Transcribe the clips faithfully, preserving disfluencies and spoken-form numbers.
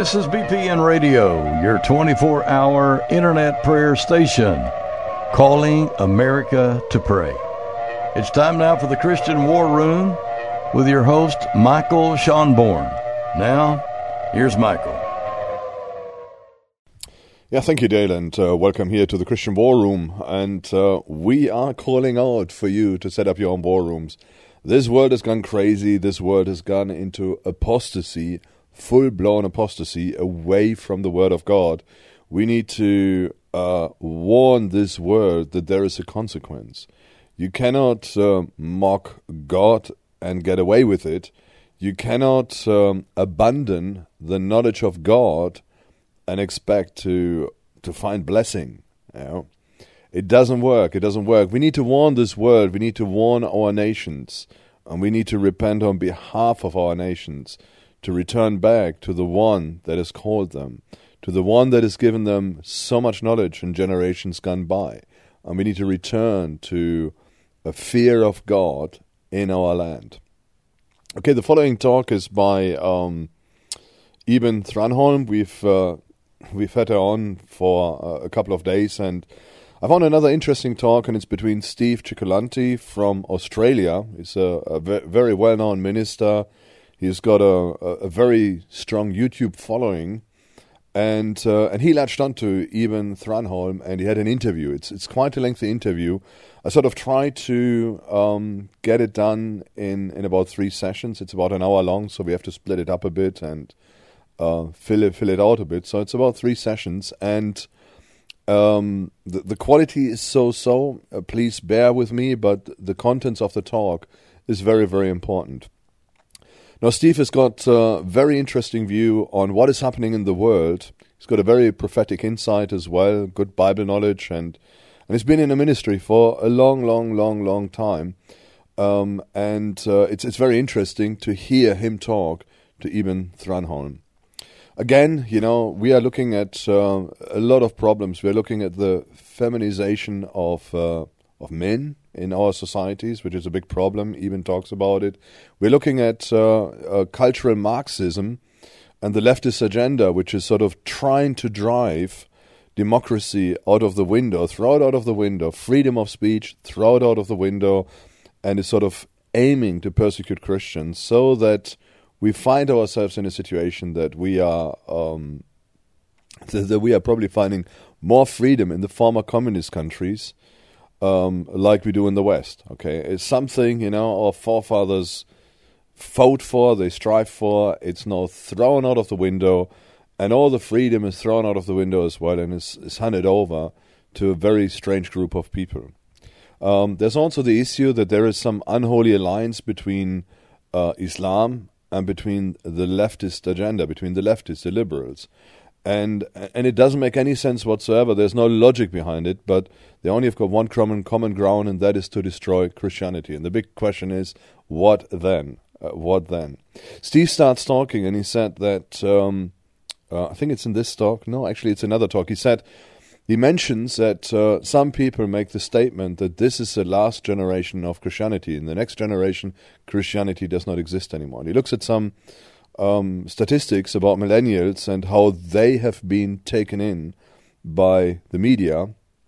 This is B P N Radio, your twenty-four hour internet prayer station, calling America to pray. It's time now for the Christian War Room with your host, Michael Schonborn. Now, here's Michael. Yeah, thank you, Dale, and uh, welcome here to the Christian War Room. And uh, we are calling out for you to set up your own war rooms. This world has gone crazy. This world has gone into apostasy, full-blown apostasy, away from the Word of God. We need to uh, warn this world that there is a consequence. You cannot uh, mock God and get away with it. You cannot um, abandon the knowledge of God and expect to to find blessing. You know? It doesn't work. It doesn't work. We need to warn this world. We need to warn our nations. And we need to repent on behalf of our nations, to return back to the one that has called them, to the one that has given them so much knowledge in generations gone by. And we need to return to a fear of God in our land. Okay, the following talk is by um, Eben Thranholm. We've uh, we've had her on for uh, a couple of days, and I found another interesting talk, and it's between Steve Cioccolanti from Australia. He's a, a ve- very well-known minister. He's got a, a, a very strong YouTube following, and uh, and he latched onto Eben Thranholm, and he had an interview. It's it's quite a lengthy interview. I sort of tried to um, get it done in, in about three sessions. It's about an hour long, so we have to split it up a bit and uh, fill it fill it out a bit. So it's about three sessions, and um, the the quality is so-so. Uh, please bear with me, but the contents of the talk is very, very important. Now, Steve has got a very interesting view on what is happening in the world. He's got a very prophetic insight as well, good Bible knowledge, and and he's been in the ministry for a long, long, long, long time. Um, and uh, it's it's very interesting to hear him talk to Eben Thranholm. Again, you know, we are looking at uh, a lot of problems. We are looking at the feminization of uh, of men in our societies, which is a big problem. Eben talks about it. We're looking at uh, uh, cultural Marxism and the leftist agenda, which is sort of trying to drive democracy out of the window, throw it out of the window, freedom of speech, throw it out of the window, and is sort of aiming to persecute Christians so that we find ourselves in a situation that we are um, that we are probably finding more freedom in the former communist countries um, like we do in the West. Okay, it's something, you know, our forefathers fought for, they strive for. It's now thrown out of the window, and all the freedom is thrown out of the window as well, and is, is handed over to a very strange group of people. Um, there's also the issue that there is some unholy alliance between uh, Islam and between the leftist agenda, between the leftists, the liberals. And and it doesn't make any sense whatsoever. There's no logic behind it, but they only have got one common, common ground, and that is to destroy Christianity. And the big question is, what then? Uh, what then? Steve starts talking, and he said that, um, uh, I think it's in this talk. No, actually, it's another talk. He said, he mentions that uh, some people make the statement that this is the last generation of Christianity. In the next generation, Christianity does not exist anymore. And he looks at some um, statistics about millennials and how they have been taken in by the media,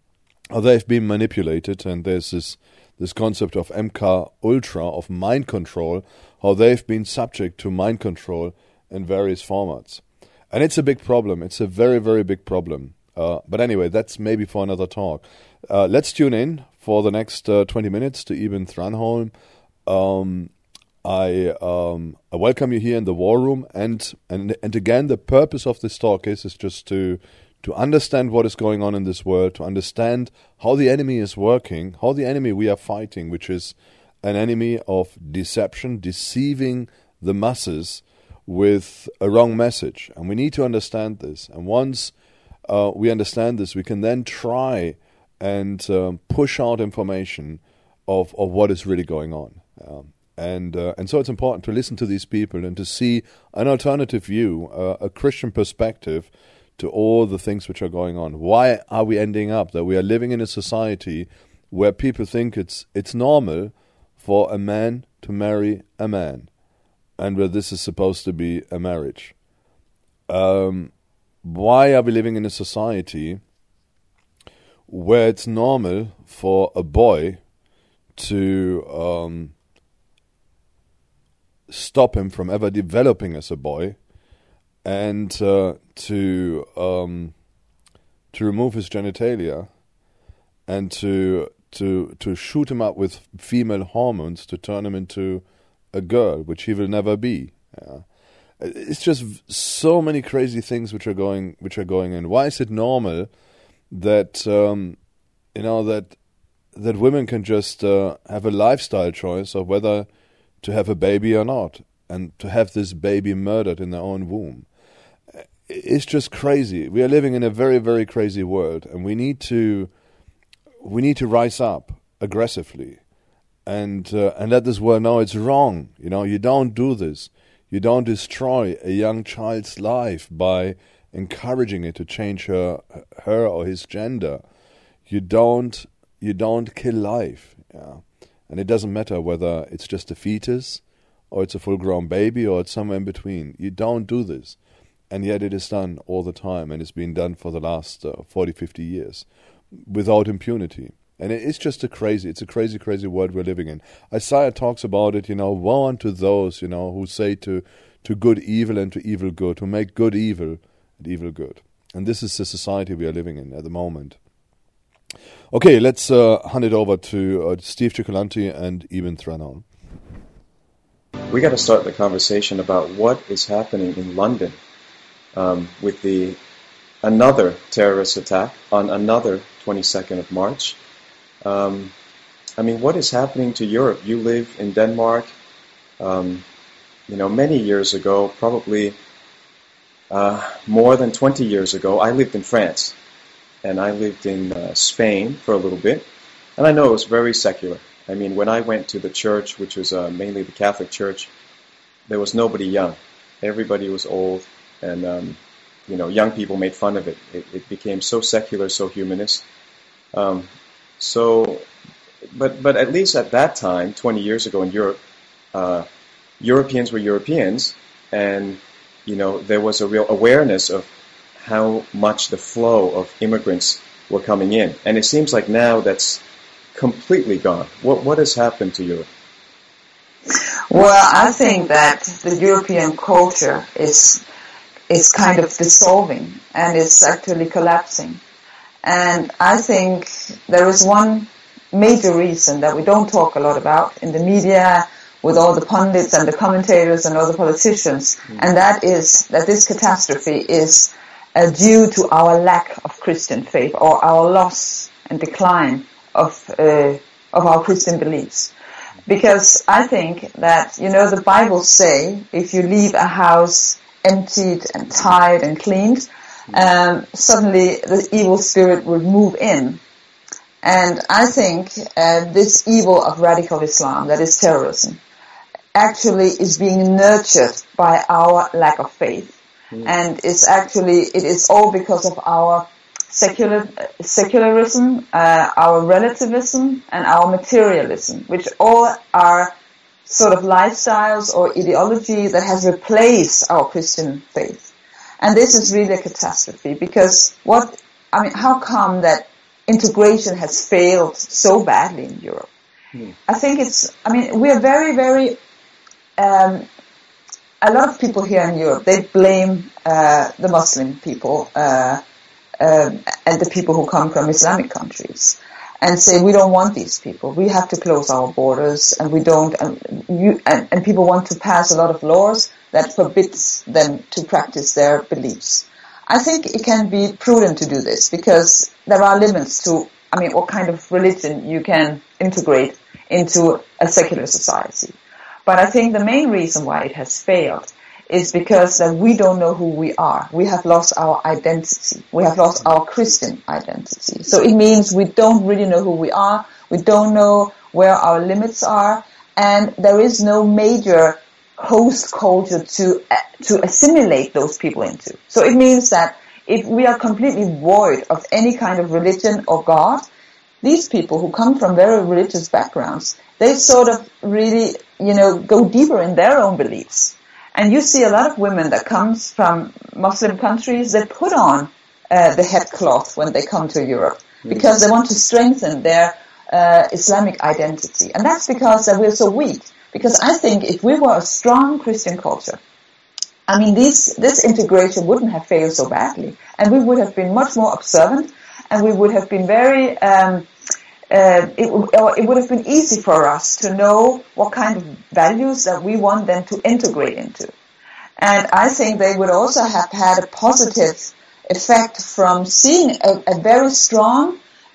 how they've been manipulated, and there's this this concept of M K Ultra, of mind control, how they've been subject to mind control in various formats. And it's a big problem. It's a very, very big problem. Uh, but anyway, that's maybe for another talk. Uh, let's tune in for the next uh, twenty minutes to Eben Thranholm. Um, I um, I welcome you here in the War Room, and and and again, the purpose of this talk is is just to to understand what is going on in this world, to understand how the enemy is working, how the enemy we are fighting, which is an enemy of deception, deceiving the masses with a wrong message, and we need to understand this. And once Uh, we understand this, we can then try and um, push out information of, of what is really going on. Um, and uh, and so it's important to listen to these people and to see an alternative view, uh, a Christian perspective to all the things which are going on. Why are we ending up that we are living in a society where people think it's it's normal for a man to marry a man, and where this is supposed to be a marriage? um, why are we living in a society where it's normal for a boy to um, stop him from ever developing as a boy, and uh, to um, to remove his genitalia, and to to to shoot him up with female hormones to turn him into a girl, which he will never be. Yeah. It's just so many crazy things which are going which are going in. Why is it normal that um, you know that that women can just uh, have a lifestyle choice of whether to have a baby or not, and to have this baby murdered in their own womb? It's just crazy. We are living in a very, very crazy world, and we need to we need to rise up aggressively and uh, and let this world know it's wrong. You know, you don't do this. You don't destroy a young child's life by encouraging it to change her her or his gender. You don't you don't kill life. Yeah. And it doesn't matter whether it's just a fetus or it's a full-grown baby or it's somewhere in between. You don't do this. And yet it is done all the time, and it's been done for the last uh, forty, fifty years without impunity. And it's just a crazy, it's a crazy, crazy world we're living in. Isaiah talks about it, you know, woe unto those, you know, who say to, to good evil and to evil good, who make good evil and evil good. And this is the society we are living in at the moment. Okay, let's uh, hand it over to uh, Steve Cioccolanti and Eben Threnon. We got to start the conversation about what is happening in London um, with the another terrorist attack on another twenty-second of March. Um, I mean, what is happening to Europe? You live in Denmark. Um, you know, many years ago, probably uh, more than twenty years ago, I lived in France. And I lived in uh, Spain for a little bit. And I know it was very secular. I mean, when I went to the church, which was uh, mainly the Catholic Church, there was nobody young. Everybody was old. And, um, you know, young people made fun of it. It, it became so secular, so humanist. Um, so, but but at least at that time, twenty years ago in Europe, uh, Europeans were Europeans. And, you know, there was a real awareness of how much the flow of immigrants were coming in. And it seems like now that's completely gone. What what has happened to Europe? Well, I think that the European culture is is kind of dissolving and is actually collapsing. And I think there is one major reason that we don't talk a lot about in the media with all the pundits and the commentators and all the politicians, mm. and that is that this catastrophe is Uh, due to our lack of Christian faith, or our loss and decline of uh, of our Christian beliefs. Because I think that, you know, the Bible say if you leave a house emptied and tied and cleaned, um, suddenly the evil spirit will move in. And I think uh, this evil of radical Islam, that is terrorism, actually is being nurtured by our lack of faith. And it's actually, it is all because of our secular, secularism, uh, our relativism, and our materialism, which all are sort of lifestyles or ideology that has replaced our Christian faith. And this is really a catastrophe, because what, I mean, how come that integration has failed so badly in Europe? Mm. I think it's, I mean, we are very, very, um, a lot of people here in Europe, they blame uh, the Muslim people uh, uh, and the people who come from Islamic countries, and say we don't want these people. We have to close our borders, and we don't. And, you, and, and people want to pass a lot of laws that forbids them to practice their beliefs. I think it can be prudent to do this, because there are limits to, I mean, what kind of religion you can integrate into a secular society. But I think the main reason why it has failed is because that we don't know who we are. We have lost our identity. We have lost our Christian identity. So it means we don't really know who we are. We don't know where our limits are. And there is no major host culture to to assimilate those people into. So it means that if we are completely void of any kind of religion or God, these people who come from very religious backgrounds, they sort of really, you know, go deeper in their own beliefs. And you see a lot of women that comes from Muslim countries, they put on uh, the headcloth when they come to Europe because they want to strengthen their uh, Islamic identity. And that's because that we're so weak. Because I think if we were a strong Christian culture, I mean, these, this integration wouldn't have failed so badly. And we would have been much more observant, and we would have been very... Um, Uh, it, w- it would have been easy for us to know what kind of values that we want them to integrate into. And I think they would also have had a positive effect from seeing a, a very strong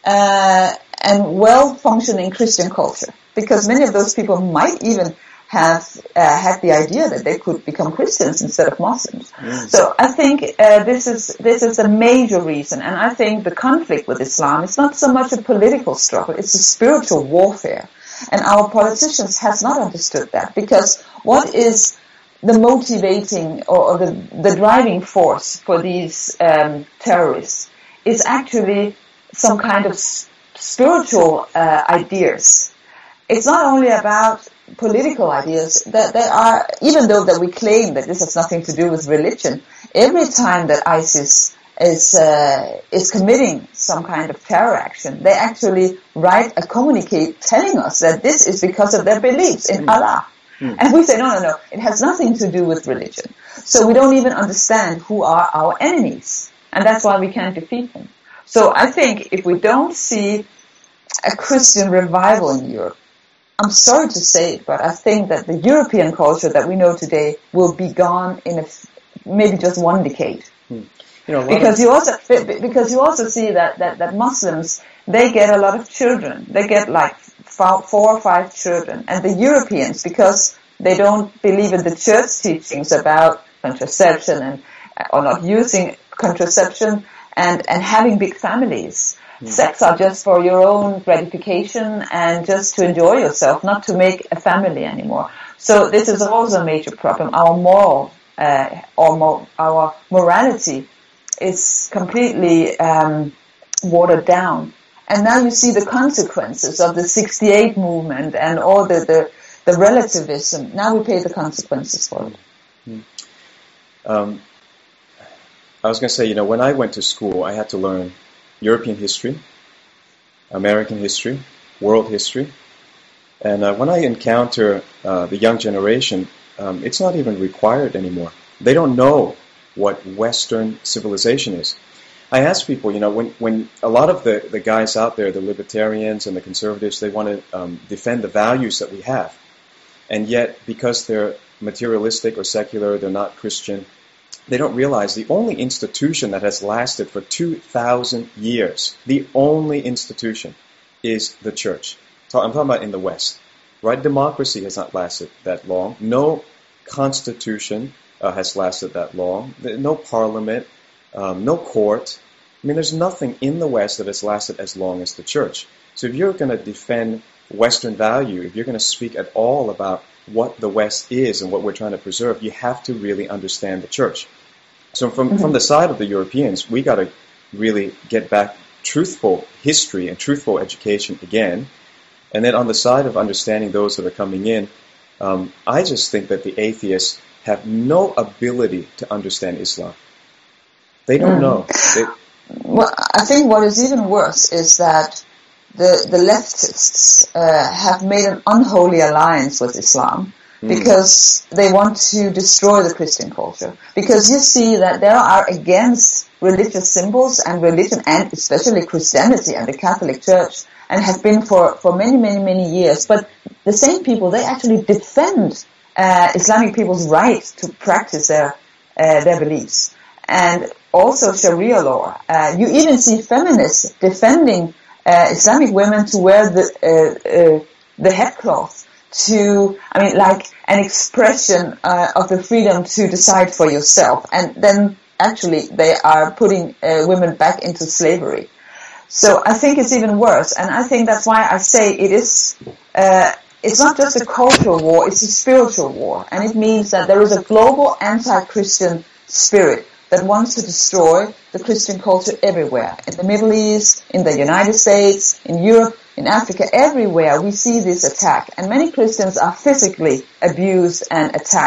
uh, and well-functioning Christian culture. Because many of those people might even have uh, had the idea that they could become Christians instead of Muslims. Mm. So I think uh, this is this is a major reason, and I think the conflict with Islam is not so much a political struggle, it's a spiritual warfare. And our politicians has not understood that, because what is the motivating or, or the, the driving force for these um, terrorists is actually some kind of s- spiritual uh, ideas. It's not only about political ideas that they are, even though that we claim that this has nothing to do with religion, every time that ISIS is uh, is committing some kind of terror action, they actually write a communique telling us that this is because of their beliefs in mm. Allah. Mm. And we say, no, no, no, it has nothing to do with religion. So we don't even understand who are our enemies. And that's why we can't defeat them. So I think if we don't see a Christian revival in Europe, I'm sorry to say it, but I think that the European culture that we know today will be gone in a, maybe just one decade. Hmm. You know, because you also because you also see that, that, that Muslims, they get a lot of children. They get like four or five children. And the Europeans, because they don't believe in the church teachings about contraception and or not using contraception and, and having big families. Mm. Sex are just for your own gratification and just to enjoy yourself, not to make a family anymore. So this is also a major problem. Our moral, uh, or mo- our morality is completely um, watered down. And now you see the consequences of the sixty-eight movement and all the, the, the relativism. Now we pay the consequences for it. Mm. Um, I was going to say, you know, when I went to school, I had to learn European history, American history, world history. And uh, when I encounter uh, the young generation, um, it's not even required anymore. They don't know what Western civilization is. I ask people, you know, when, when a lot of the, the guys out there, the libertarians and the conservatives, they want to um, defend the values that we have. And yet, because they're materialistic or secular, they're not Christian, they don't realize the only institution that has lasted for two thousand years, the only institution, is the church. So I'm talking about in the West, right? Democracy has not lasted that long. No constitution uh, has lasted that long. No parliament, um, no court. I mean, there's nothing in the West that has lasted as long as the church. So if you're going to defend Western value, if you're going to speak at all about what the West is and what we're trying to preserve, you have to really understand the church. So from, mm-hmm. from the side of the Europeans, we got to really get back truthful history and truthful education again. And then on the side of understanding those that are coming in, um, I just think that the atheists have no ability to understand Islam. They don't mm. know. They, well, I think what is even worse is that the, the leftists uh, have made an unholy alliance with Islam. Because they want to destroy the Christian culture. Because you see that they are against religious symbols and religion, and especially Christianity and the Catholic Church, and have been for, for many, many, many years. But the same people, they actually defend uh, Islamic people's right to practice their uh, their beliefs. And also Sharia law. Uh, you even see feminists defending uh, Islamic women to wear the uh, uh, the headcloth. To, I mean, like an expression uh, of the freedom to decide for yourself. And then actually they are putting uh, women back into slavery. So I think it's even worse. And I think that's why I say it is, uh, it's not just a cultural war, it's a spiritual war. And it means that there is a global anti-Christian spirit that wants to destroy the Christian culture everywhere. In the Middle East, in the United States, in Europe, in Africa, everywhere we see this attack. And many Christians are physically abused and attacked.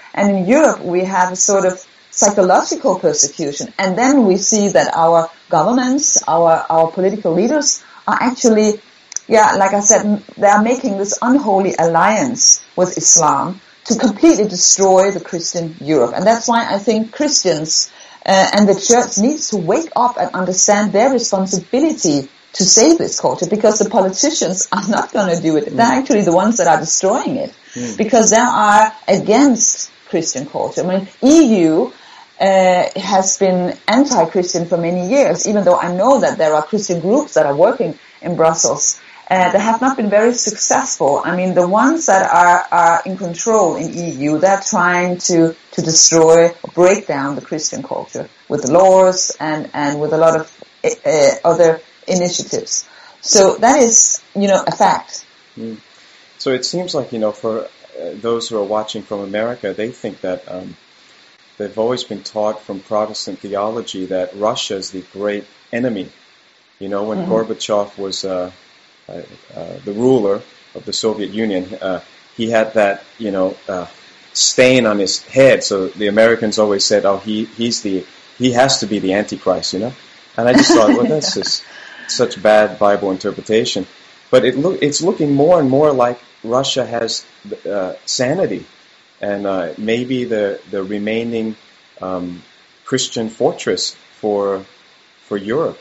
And in Europe, we have a sort of psychological persecution. And then we see that our governments, our, our political leaders are actually, yeah, like I said, they are making this unholy alliance with Islam to completely destroy the Christian Europe. And that's why I think Christians uh, and the church needs to wake up and understand their responsibility to save this culture, because the politicians are not going to do it. They're actually the ones that are destroying it, mm. because they are against Christian culture. I mean, E U uh, has been anti-Christian for many years, even though I know that there are Christian groups that are working in Brussels. Uh, they have not been very successful. I mean, the ones that are, are in control in E U, they're trying to, to destroy or break down the Christian culture with the laws and, and with a lot of uh, other initiatives. So that is, you know, a fact. Mm. So it seems like, you know, for uh, those who are watching from America, they think that um, they've always been taught from Protestant theology that Russia is the great enemy. You know, when mm-hmm. Gorbachev was uh, uh, uh, the ruler of the Soviet Union, uh, he had that, you know, uh, stain on his head. So the Americans always said, "Oh, he he's the he has to be the Antichrist," you know. And I just thought, well, that's just such bad Bible interpretation. But it look it's looking more and more like Russia has uh, sanity, and uh, maybe the the remaining um, Christian fortress for for Europe.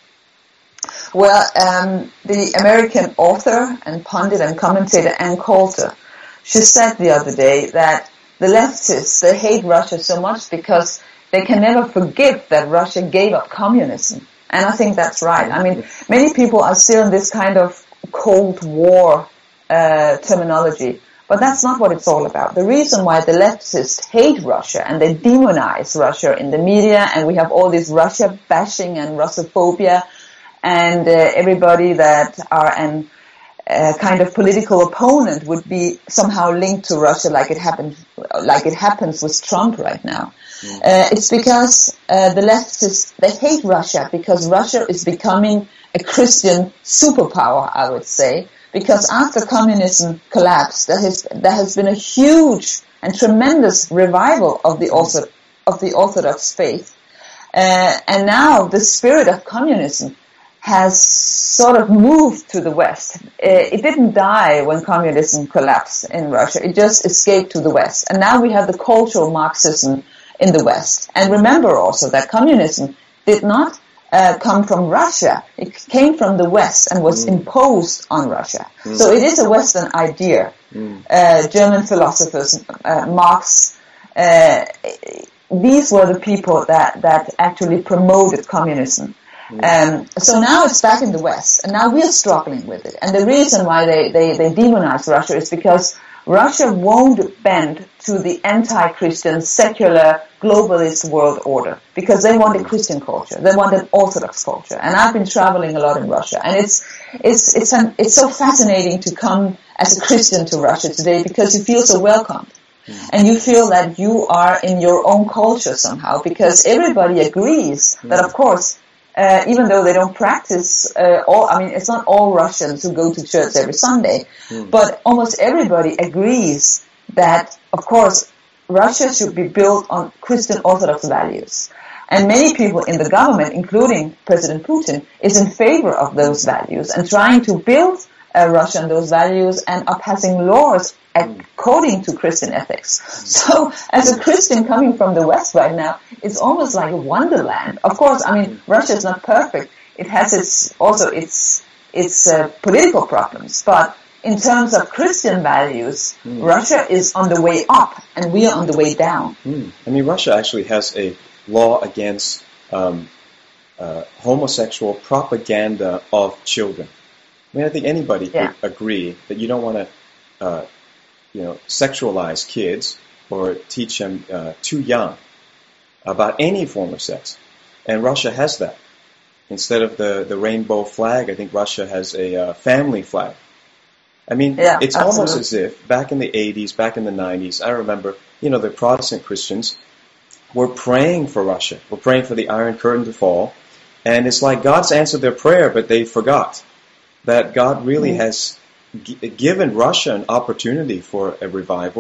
Well, um, the American author and pundit and commentator Ann Coulter, she said the other day that the leftists, they hate Russia so much because they can never forgive that Russia gave up communism. And I think that's right. I mean, many people are still in this kind of Cold War uh, terminology, but that's not what it's all about. The reason why the leftists hate Russia and they demonize Russia in the media, and we have all this Russia bashing and Russophobia, and uh, everybody that are an uh, kind of political opponent would be somehow linked to Russia, like it happened, like it happens with Trump right now. Mm. Uh, it's because uh, the leftists, they hate Russia because Russia is becoming a Christian superpower, I would say. Because after communism collapsed, there has there has been a huge and tremendous revival of the Orthodox, of the Orthodox faith, uh, and now the spirit of communism has sort of moved to the West. It didn't die when communism collapsed in Russia. It just escaped to the West. And now we have the cultural Marxism in the West. And remember also that communism did not uh, come from Russia. It came from the West and was mm. imposed on Russia. Mm. So it is a Western idea. Mm. Uh, German philosophers, uh, Marx, uh, these were the people that, that actually promoted communism. Um, so now it's back in the West, and now we're struggling with it. And the reason why they, they, they demonize Russia is because Russia won't bend to the anti-Christian, secular, globalist world order, because they want a Christian culture. They want an Orthodox culture. And I've been traveling a lot in Russia, and it's it's it's an, it's so fascinating to come as a Christian to Russia today, because you feel so welcomed. And you feel that you are in your own culture somehow, because everybody agrees that, of course, Uh, even though they don't practice uh, all, I mean, it's not all Russians who go to church every Sunday, mm. but almost everybody agrees that, of course, Russia should be built on Christian Orthodox values. And many people in the government, including President Putin, is in favor of those values and trying to build uh, Russia on those values and are passing laws according to Christian ethics. So, as a Christian coming from the West right now, it's almost like a wonderland. Of course, I mean, Russia is not perfect. It has its also its its uh, political problems, but in terms of Christian values, mm. Russia is on the way up, and we are on the way down. Mm. I mean, Russia actually has a law against um, uh, homosexual propaganda of children. I mean, I think anybody yeah. could agree that you don't want to Uh, you know, sexualize kids or teach them uh, too young about any form of sex. And Russia has that. Instead of the, the rainbow flag, I think Russia has a uh, family flag. I mean, yeah, it's absolutely. Almost as if back in the eighties, back in the nineties, I remember, you know, the Protestant Christians were praying for Russia. We're praying for the Iron Curtain to fall. And it's like God's answered their prayer, but they forgot that God really mm. has given Russia an opportunity for a revival,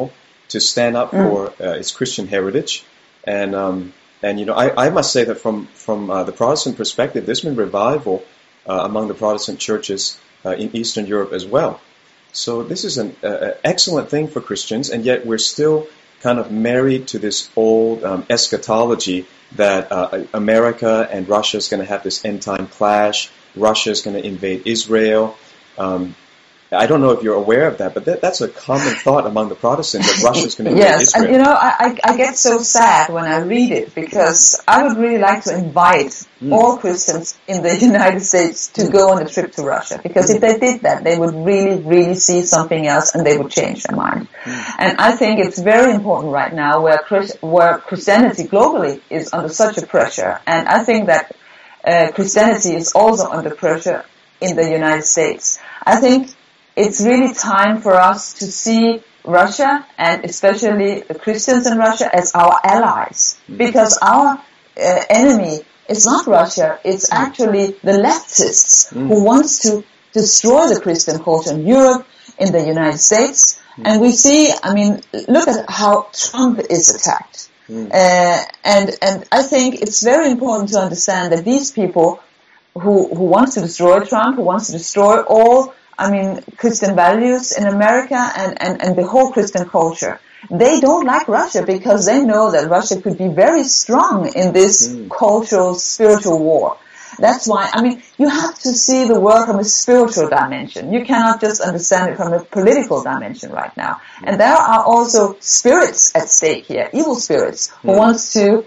to stand up mm. for uh, its Christian heritage. And, um, and you know, I, I must say that from, from uh, the Protestant perspective, there's been revival uh, among the Protestant churches uh, in Eastern Europe as well. So this is an uh, excellent thing for Christians, and yet we're still kind of married to this old um, eschatology that uh, America and Russia is going to have this end-time clash. Russia is going to invade Israel. Um, I don't know if you're aware of that, but that, that's a common thought among the Protestants, that Russia is going to invade yes, Israel. Yes, and you know, I, I get so sad when I read it, because I would really like to invite mm. all Christians in the United States to mm. go on a trip to Russia, because mm. if they did that, they would really, really see something else, and they would change their mind. Mm. And I think it's very important right now, where Christ, where Christianity globally is under such a pressure, and I think that uh, Christianity is also under pressure in the United States. I think it's really time for us to see Russia, and especially the Christians in Russia, as our allies. Because our uh, enemy is not Russia, it's actually the leftists mm. who wants to destroy the Christian culture in Europe, in the United States. Mm. And we see, I mean, look at how Trump is attacked. Mm. Uh, and, and I think it's very important to understand that these people who, who wants to destroy Trump, who wants to destroy all I mean, Christian values in America and, and, and the whole Christian culture. They don't like Russia because they know that Russia could be very strong in this mm. cultural, spiritual war. That's why, I mean, you have to see the world from a spiritual dimension. You cannot just understand it from a political dimension right now. And there are also spirits at stake here, evil spirits, who mm. wants to,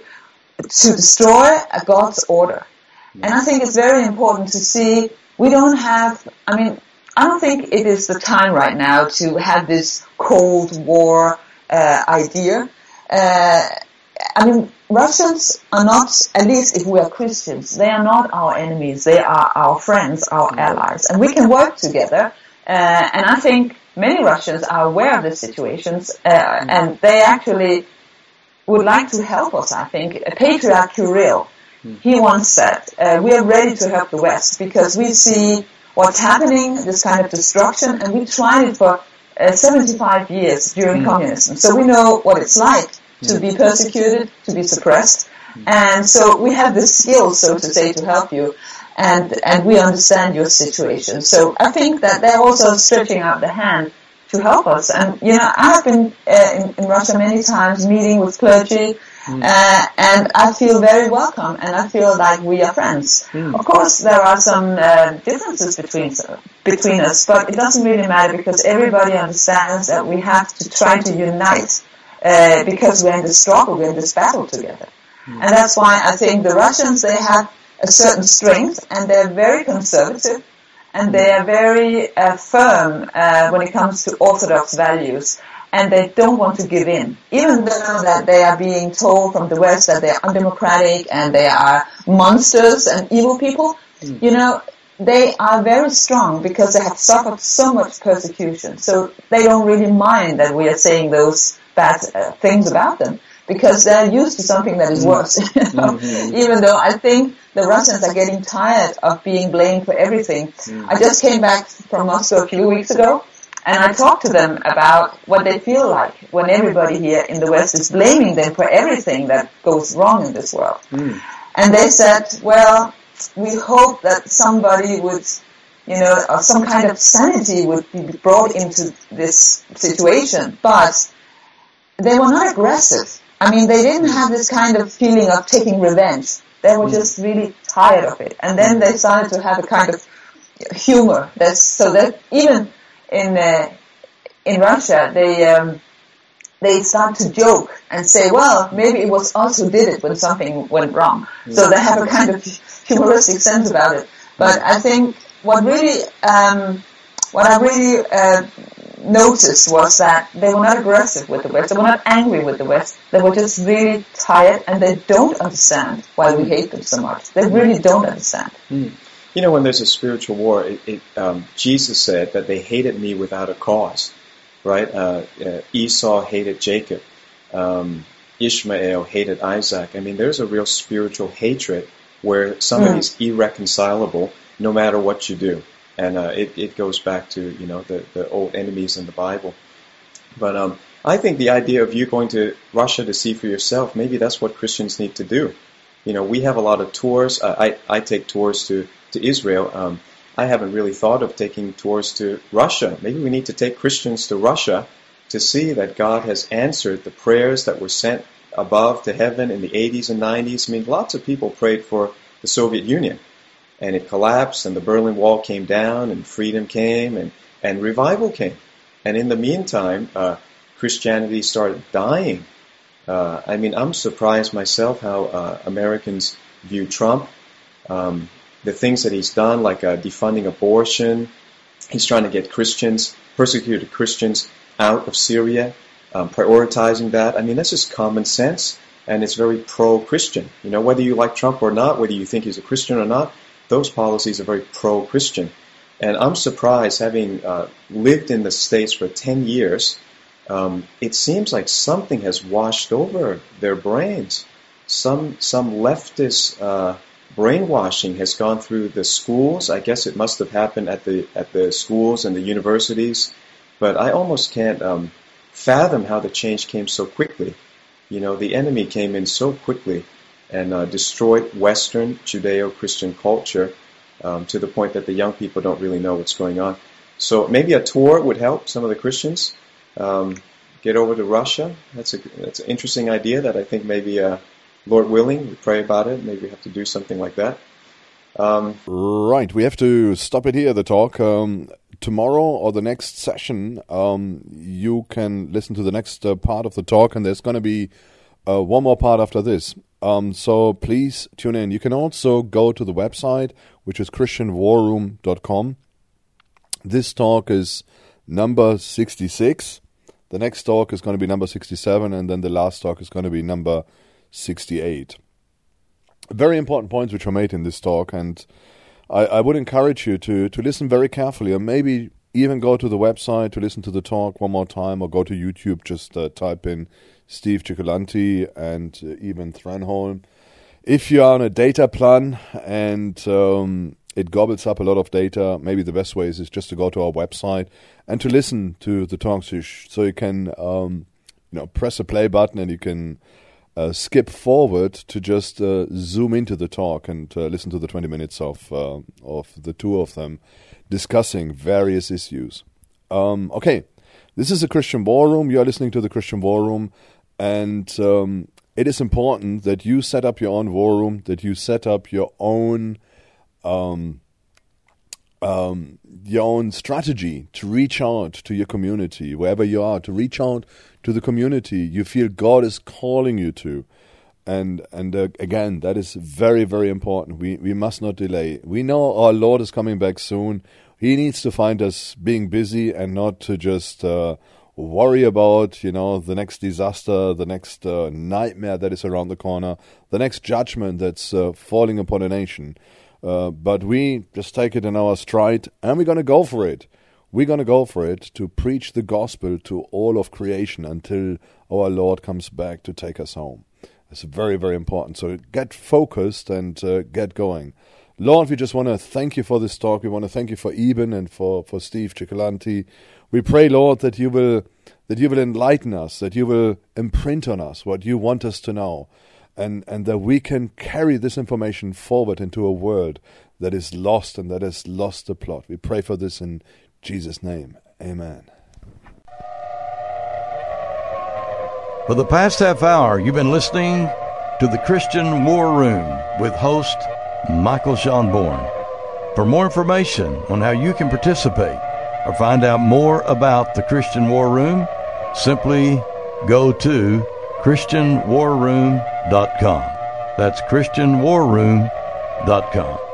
to destroy a God's order. Mm. And I think it's very important to see, we don't have, I mean, I don't think it is the time right now to have this Cold War uh, idea. Uh, I mean, Russians are not, at least if we are Christians, they are not our enemies. They are our friends, our allies. And we can work together. Uh, and I think many Russians are aware of the situations, uh, and they actually would like to help us, I think. Patriarch Kirill, he once said, uh, we are ready to help the West because we see what's happening, this kind of destruction, and we tried it for uh, seventy-five years during mm. communism. So we know what it's like to be persecuted, to be suppressed, and so we have the skills, so to say, to help you, and and we understand your situation. So I think that they're also stretching out the hand to help us. And, you know, I have been uh, in, in Russia many times meeting with clergy, Mm. Uh, and I feel very welcome, and I feel like we are friends. Mm. Of course, there are some uh, differences between between us, but it doesn't really matter because everybody understands that we have to try to unite uh, because we're in this struggle, we're in this battle together. Mm. And that's why I think the Russians, they have a certain strength, and they're very conservative, and they are very uh, firm uh, when it comes to orthodox values. And they don't want to give in, even though that they are being told from the West that they are undemocratic and they are monsters and evil people. Mm. You know, they are very strong because they have suffered so much persecution. So they don't really mind that we are saying those bad uh, things about them because they're used to something that is worse. You know? Mm-hmm. Even though I think the Russians are getting tired of being blamed for everything. Mm. I just came back from Moscow a few weeks ago. And I talked to them about what they feel like when everybody here in the West is blaming them for everything that goes wrong in this world. Mm. And they said, well, we hope that somebody would, you know, or some kind of sanity would be brought into this situation. But they were not aggressive. I mean, they didn't have this kind of feeling of taking revenge. They were just really tired of it. And then they started to have a kind of humor. That's, so that even in uh, in Russia, they um, they start to joke and say, well, maybe it was us who did it when something went wrong. Yeah. So they have a kind of humoristic sense about it. But I think what really um, what I really uh, noticed was that they were not aggressive with the West. They were not angry with the West. They were just really tired, and they don't understand why we hate them so much. They really don't understand. Mm. You know, when there's a spiritual war, it, it, um, Jesus said that they hated me without a cause, right? Uh, uh, Esau hated Jacob. Um, Ishmael hated Isaac. I mean, there's a real spiritual hatred where somebody's mm. irreconcilable no matter what you do. And uh, it, it goes back to, you know, the, the old enemies in the Bible. But um, I think the idea of you going to Russia to see for yourself, maybe that's what Christians need to do. You know, we have a lot of tours. Uh, I, I take tours to, to Israel. Um, I haven't really thought of taking tours to Russia. Maybe we need to take Christians to Russia to see that God has answered the prayers that were sent above to heaven in the eighties and nineties. I mean, lots of people prayed for the Soviet Union, and it collapsed, and the Berlin Wall came down, and freedom came, and, and revival came. And in the meantime, uh, Christianity started dying. Uh, I mean, I'm surprised myself how uh, Americans view Trump. Um, the things that he's done, like uh, defunding abortion, he's trying to get Christians, persecuted Christians, out of Syria, um, prioritizing that. I mean, that's just common sense, and it's very pro-Christian. You know, whether you like Trump or not, whether you think he's a Christian or not, those policies are very pro-Christian. And I'm surprised, having uh, lived in the States for ten years, um, it seems like something has washed over their brains. Some some leftist uh, brainwashing has gone through the schools. I guess it must have happened at the at the schools and the universities. But I almost can't um, fathom how the change came so quickly. You know, the enemy came in so quickly and uh, destroyed Western Judeo-Christian culture um, to the point that the young people don't really know what's going on. So maybe a tour would help some of the Christians um, get over to Russia. That's a that's an interesting idea that I think maybe, uh, Lord willing, we pray about it. Maybe we have to do something like that. Um, right, we have to stop it here, the talk. Um, tomorrow or the next session, um, you can listen to the next uh, part of the talk, and there's going to be uh, one more part after this. Um, so please tune in. You can also go to the website, which is christian war room dot com. This talk is number sixty-six. The next talk is going to be number sixty-seven, and then the last talk is going to be number sixty-eight. Very important points which are made in this talk, and I, I would encourage you to, to listen very carefully, or maybe even go to the website to listen to the talk one more time, or go to YouTube, just uh, type in Steve Cioccolanti and uh, even Thranholm. If you are on a data plan and um, it gobbles up a lot of data, maybe the best way is, is just to go to our website and to listen to the talks, so you can um, you know, press a play button and you can Uh, skip forward to just uh, zoom into the talk and uh, listen to the twenty minutes of uh, of the two of them discussing various issues. Um, okay, this is a Christian War Room. You are listening to the Christian War Room, and um, it is important that you set up your own war room, that you set up your own um, um, your own strategy to reach out to your community, wherever you are, to reach out to the community you feel God is calling you to. And and uh, again, that is very, very important. We we must not delay. We know our Lord is coming back soon. He needs to find us being busy and not to just uh, worry about, you know, the next disaster, the next uh, nightmare that is around the corner, the next judgment that's uh, falling upon a nation. Uh, but we just take it in our stride, and we're going to go for it. We're going to go for it to preach the gospel to all of creation until our Lord comes back to take us home. It's very, very important. So get focused and uh, get going. Lord, we just want to thank you for this talk. We want to thank you for Eben and for, for Steve Cioccolanti. We pray, Lord, that you will that you will enlighten us, that you will imprint on us what you want us to know, and, and that we can carry this information forward into a world that is lost and that has lost the plot. We pray for this in Jesus' name. Amen. For the past half hour, you've been listening to the Christian War Room with host Michael Schonborn. For more information on how you can participate or find out more about the Christian War Room, simply go to christian war room dot com. That's christian war room dot com.